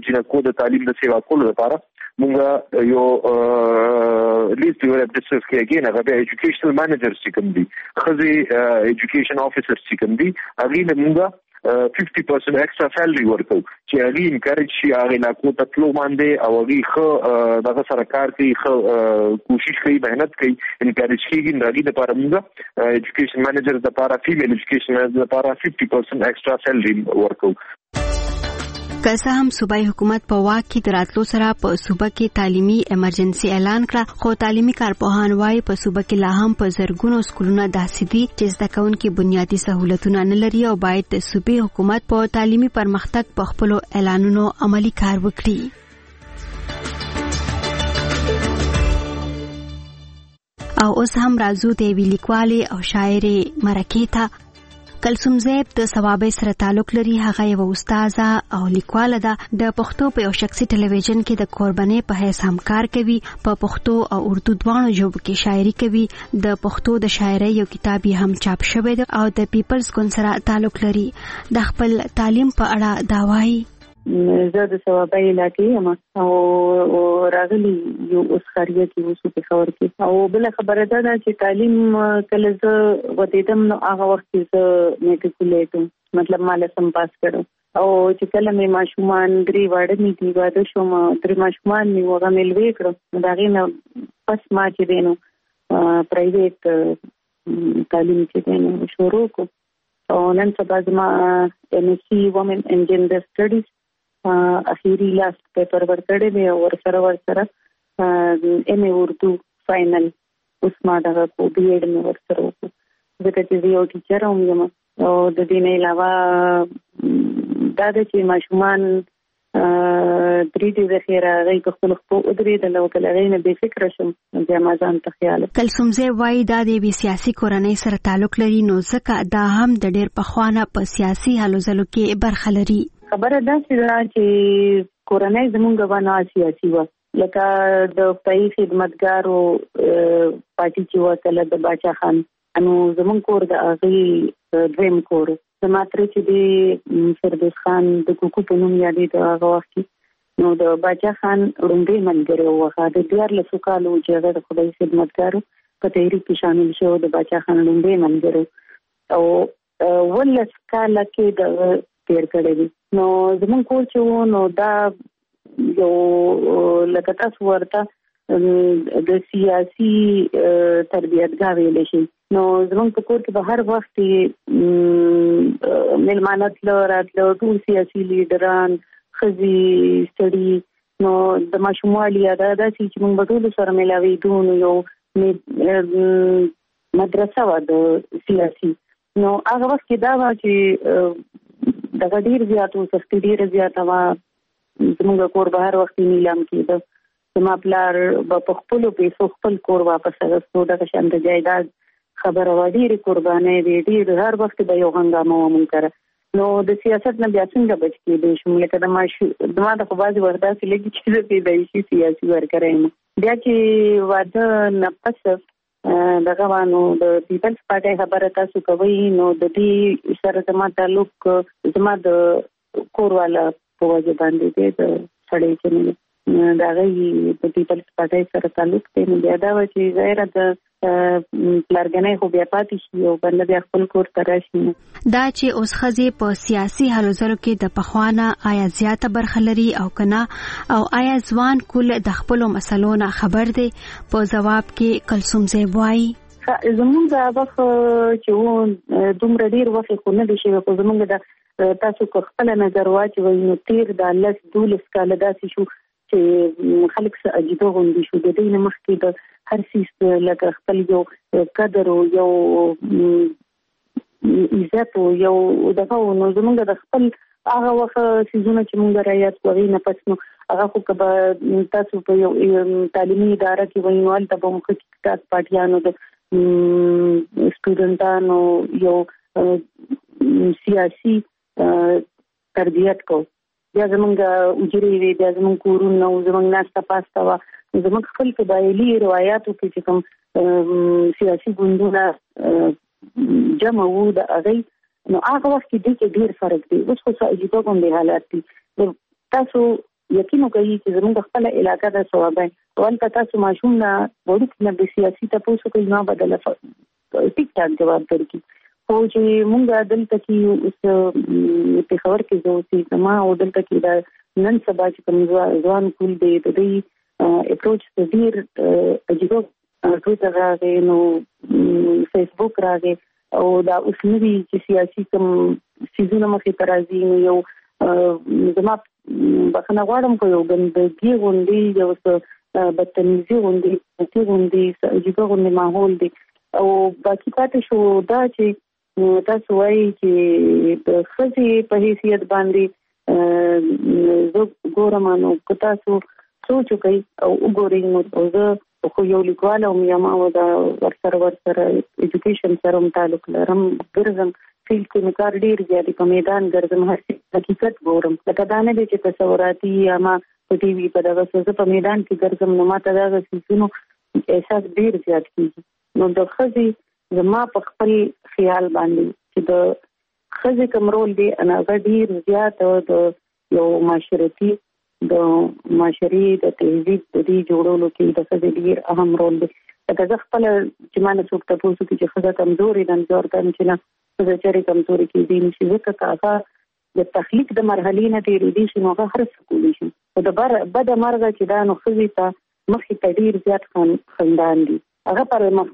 جنکو د تعلیم د سیوا کولو لپاره مونږ یو لیست ډیولپ ډیسکس کې اګین هغه د ایجوکیشنل مانیجرز چې کوم دي خزي ایجوکیشن افیسرز چې کوم دي هغه مونږ 50% extra salary ورکو چې هغه انکریج شي هغه لاکو ته تلو باندې او هغه خو دغه سرکار کوي خو کوشش کوي مهنت کوي انکریج کیږي هغه لپاره موږ ایجوکیشن مانیجر لپاره فیمیل ایجوکیشن مانیجر لپاره 50% extra salary ورکو. که څه هم صوبایي حکومت په واک کې د راتلو سره په صوبه کې تعلیمي ایمرجنسي اعلان کړه، خو تعلیمي کارپوهان وايي په صوبه کې لا هم په زرګونو سکولونه داسې دي چې زده کوونکي بنیادي سہولتونه نه لري او باید د صوبایي حکومت په تعلیمي پرمختګ په خپلو اعلانونو عملی کار وکړي. او اوس هم راځو د یوې لیکوالې او شاعرې مرکې ته. کلثوم زیب د ثوابۍ سره تعلق لري. هغه یو استاده او لیکواله ده. د پښتو په یو شخصي ټلویزیون کې د قربانۍ په حیث هم کار کوي. په پښتو او اردو دواړو ژبو کې شاعري کوي. د پښتو د شاعرۍ یو کتاب یې هم چاپ شوی دی او د پیپلز ګوند سره تعلق لري. د خپل تعلیم په اړه دا وایي: زه د ثوابۍ علاقې یم او راغلی یو اوس خاریه کې اوسو په خبر کې او بل خبره ده چې تعلیم کله زه ودیدم نو هغه وخت کې زه میټریکولیټ مطلب ما لسم پاس کړو او چې کله مې ماشومان 3 واړه مې دی واده شوم 3 ماشومان مې وغه ملوي کړو دا غي نه پس ما چې دینو پرایویټ تعلیم چې دینو شروع کو او نن سبا زما MSc Women and Gender Studies اخیری لاست پیپر ورکړی دی او ورسره MA اردو فائنل اوس ما دغه کو BEd مې ورسره وکړو ځکه چې یو ټیچر هم یم او د دې نه علاوه دا چې ماشومان درې دې د خیره غي خپل خپل درې د لوکل غي نه بې فکر شم د امازان ته خیال. کلثوم زیب وايي دا د سیاسي کورنۍ سره تعلق لري نو ځکه دا هم د ډېر پخوانه په سیاسي هلو ځلو کې برخه لري. خبره ده چې کورنۍ زمونږ باندې سیاسي و لکه د پای خدمتګارو پارټي چې وکړه د باچا خان انو زمونږ کور د هغه دریم کور زماتره چې د فردوس خان د کوکو په نوم یادې د هغه وخت نو د باچا خان رومبي منګره وغه د 14 کالو چې د خدای خدمتګارو په تحریک کې شامل شو د باچا خان رومبي منګره او ولس کاله کې د تیر کړی دی نو زمون کور چې نو دا یو لکه تاسو ورته د سیاسي تربیتګاه ویل شي نو زمون په کور کې به هر وخت ملمانت لراتلو ټول سیاسي لیډران خزي سړي نو د ماشوموالي یاده ده چې موږ په ټول سره ملاوي دون یو مدرسه و د سیاسي نو هغه وخت کې دا و چې دغه ډیر زیاتو سختي ډیر زیاته وا زموږ کور به هر وخت نیلام کېده زما پلار په خپل پیسو خپل کور واپس راغستو دغه شان د جایداد خبره و ډیره قرباني ډیر هر وخت به یو هنګامه مونږ کړ نو د سیاست نه بیا څنګه بچ کېدې شو لکه د ما د خبرې وردا چې لګي چې د پیدایشي سیاسي ورکرم بیا چې واده نه پس دغه وانه د پیپلز پارټي خبره تاسو کوي نو د دې سره زما تعلق زما د کورواله په وجه باندې د سړی چې دا غي د پیپلز پارټي سره تعلق دی نو بیا دا و چې غیر د پلارګنې خو بیا پاتې شي او بل بیا خپل کور ته راشي. دا چې اوس خزي په سیاسي هلو ځلو کې د پخوانه آیا زیاته برخه لري او کنه او آیا ځوان کول د خپل مسلو نه خبر دی؟ په جواب کې کلثوم زیب وايي زموږ دا وخت چې دومره ډیر وخت خو نه دی شوی په زموږ د تاسو کو خپل نظر واچوي نو تیر د 12 کال داسې شو چې خلک څه عجیبه غوندي شو د دې مخکې د هر څه لکه خپل یو قدر او یو عزت او یو دغه نو زمونږ د خپل هغه وخت سيزونه چې مونږ رايات کوي نه پس نو هغه خو کبه تاسو په یو تعلیمي اداره کې وینول ته په مخ کې تاسو پاتیانو د سټوډنټانو یو سیاسي تربیت کو بیا زمونږ اجري وی بیا زمونږ کورونه او زمونږ ناستا پاستا وا زمونږ خپل قبایلی روایتو کې چې کوم سیاسي ګوندونه جمع وو د هغه نو هغه وخت کې ډېر فرق دی اوس خو عجیبه کوم دی حالات دي تاسو یقین کوي چې زموږ خپل علاقې د ثوابای ولته تاسو ماشوم نه وړوکی نه د سیاسي تاسو کوي نه بدله ټیک ټاک جواب درکړي خو چې موږ دلته کې اوس په خبر کې زه ما او دلته کې دا نن سبا چې کوم ځوان کول دی د دې اپروچ ته ډیر عجیب ټویټر راغی نو فیسبوک راغی او دا اوس نوی چې سیاسي کوم سیزونه مخې ته راځي نو یو زما بخښنه غواړم خو یو ګندګي غوندې یو څه بدتمیزي غوندې عجیب غوندې ماحول دی او باقي پاتې شو دا چې تاسو وایي چې د ښځې په حیثیت باندې زه ګورم نو که تاسو سوچ وکړئ او وګورئ نو زه خو یو لیکوال او ما دا ورسره ایجوکیشن سره تعلق لرم ګرځم فیلډ کې مې کار ډیر زیات په میدان ګرځم هر څه حقیقت ګورم لکه دا نه دی چې تصوراتي یا ما په ټي وي په دغه څه په میدان کې ګرځم نو ما ته دا څه احساس ډیر زیات کیږي نو د ښځې زما په خپل خیال باندې چې د ښځې کوم رول دی هغه ډیر زیات د یو معاشرتي د معاشري د تهذیب د دې جوړولو کې د ښځې ډیر اهم رول دی لکه زه خپل چې ما نه څوک تاسو کې چې ښځه کمزوري ده زور کوم چې نه ښځه چېرې کمزوري کېدی نشي ځکه هغه د تخلیق د مرحلې نه تېرېدی شي نو هغه هر څه کولی شي خو د بده مرغه چې دا نو ښځې ته مخکې ته ډیر زیات خندان دي هغه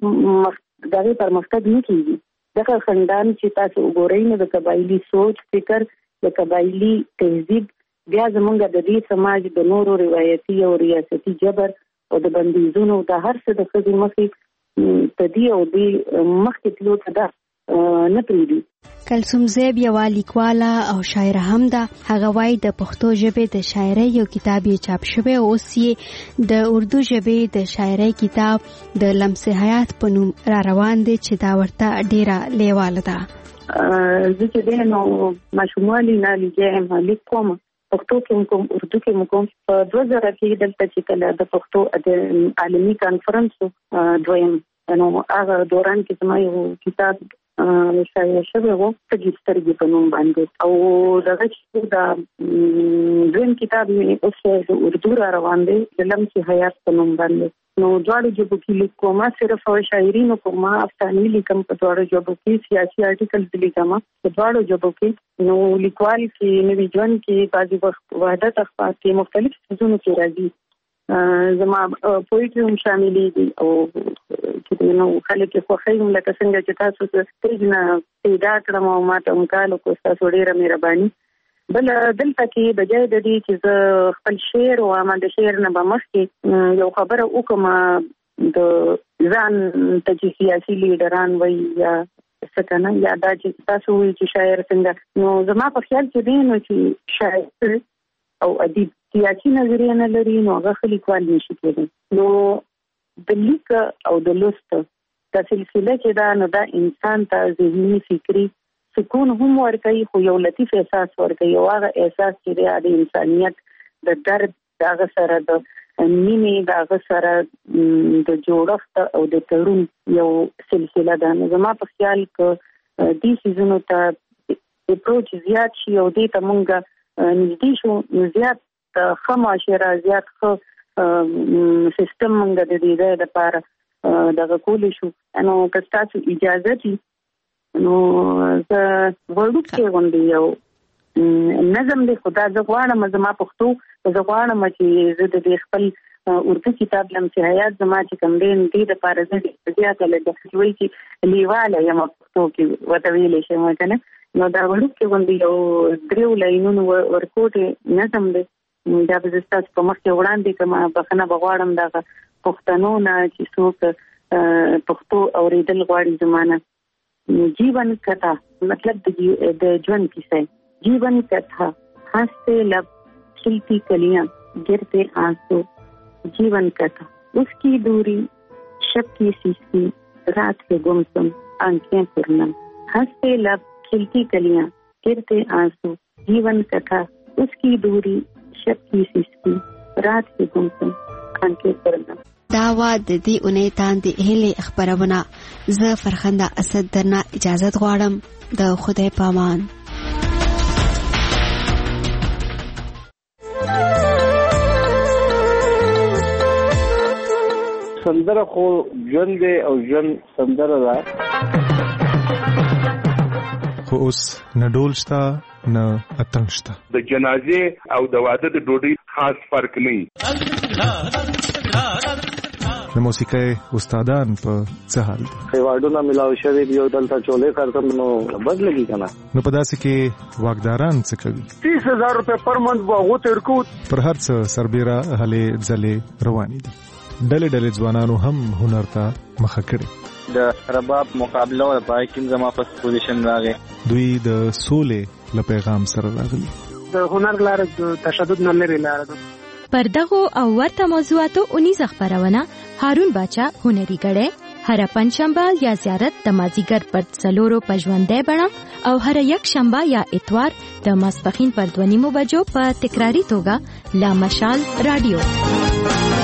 دغې پرمختګ نه کېږي دغه خندان چې تاسو وګورئ نو د قبایلي سوچ فکر د قبایلي تهذیب بیا زمونږ د دې سماج د نورو روایتي او ریاستي جبر او د بندیزونو د هر څه د ښځې مخې تدی او دې مخکې تلو ته ده نه پرېږدي کلثوم زیب یوه لیکواله او شاعره هم ده هغه وایي د پښتو ژبې د شاعرۍ یو کتاب یې چاپ شوی اوس یې د اردو ژبې د شاعرۍ کتاب د لمس حیات په نوم را روان دی چې دا ورته ډیره لیواله ده زه چې دی نو ماشوموالي نه لیکم لیک کوم پښتو کې کوم اردو کې کوم په 2000 کې دلته چې کله د پښتو عالمي کانفرنس دویم نو هغه دوران کې زما یو کتاب شایع شوی و سترګې په نوم باندې او دغه چې دا دویم کتاب یې اوس د اردو را روان دی د لمس حیات په نوم باندې نو دواړو ژبو کې لیکم صرف شاعري نه کوم افسانې لیکم په دواړو ژبو کې سیاسي آرټیکلز لیکم په دواړو ژبو کې نو لیکوال کې نوی ژوند کې بعضي وخت وحدت اخبار کې مختلف څیزونو کې راځي زما پویټري هم شاملې دي او چې نو خلک خو خیم لکه څنګه چې تاسو ته نه پیدا کړم او ما ته مکالو کو تاسو ډیره مهرباني بل دلته کې بجای د دې چې زه خپل شعر او ما د شعر نه به مخکې یو خبره وکم د ځان ته چې سیاسي لیډران وایي یا څه کنه یا دا چې تاسو وایي چې شاعر څنګه نو زما په خیال کې دی نو چې شاعر او ادیب سیاسي نظریه نه لري نو هغه ښه لیکوال نشي کېدی نو د لیک او د لوست د سلسله چې دا نو دا انسان ته ذهني فکري سکون هم ورکوي خو یو لطیف احساس ورکوي او هغه احساس چې د انسانیت د درد دغه سره د مینې دغه سره د جوړښت او د تړون یو سلسله ده نو زما په خیال کې دې سيزونو ته اپروچ زیات شي او دې ته مونږ نږدې شو زیات ښه معاشره زیات ښه سیستم مونږ د دې لپاره دغه کولی شو نو که تاسو اجازه دي نو زه وړوکی غوندې یو نظم دی خو دا زه غواړم زما پښتو زه غواړم چې زه د دې خپل اردو کتاب لمس حیات زما چې کوم دی دې دپاره زه زیاته لږه چې وایي چې لیواله یم پښتو کې ورته ویلی شم که نه نو دا وړوکی غوندې یو 3 لاینونو ورکوټې نظم دی دا به زه ستاسو په مخ کې وړاندې کړم بخښنه به غواړم دغه پښتنو نه چې څوک پښتو اورېدل غواړي زما نه जीवन कथा मतलब द ژوند کیسه जीवन कथा हंसते लब खिलती कलियां गिरते आंसू जीवन कथा उसकी दूरी शब की सीसी रात के गुमसुम आंखें पुरनम हंसते लब खिलती कलियां गिरते आंसू जीवन कथा उसकी दूरी शब की सीसी रात के गुमसुम आंखें पुरनम دا وا د دې اونۍ تاندې هلې خبرونه زه فرخنده اسد درنه اجازه غواړم د خدای پامان سندره خو ژوند دی او ژوند سندره ده. خو اوس نه ډول شته نه اتڼ شته. د جنازې او د واده د ډوډۍ خاص فرق نه. د موسیقۍ استادان په څه حال دي؟ ایوارډونه ملاو شوي دي او دلته چولې کارتم نو بد لګي کنه. نو په داسې کې واګداران څه کوي؟ 30,000 روپے پر منث واغو تر کو پر هر څه سربېره هلې ځلې روانې دي. ډلې ځوانانو هم هنر ته مخه کړې. د رباب مقابله او پای کې زما په پوزیشن راغی. دوی د سولې له پیغام سره راغلي. د هنر لاره د تشدد نه لري لاره ده. پر دغو او ورته موضوعاتو 19 خبرونه هارون باچا هنري غړې هر پنځشنبه یا زیارت د مازیګر پر څلورو پژوندې بڼه او هر یک شنبه یا اتوار د ماسپخین پر 2:30 بجو په تکراری توګه لا مشال رادیو.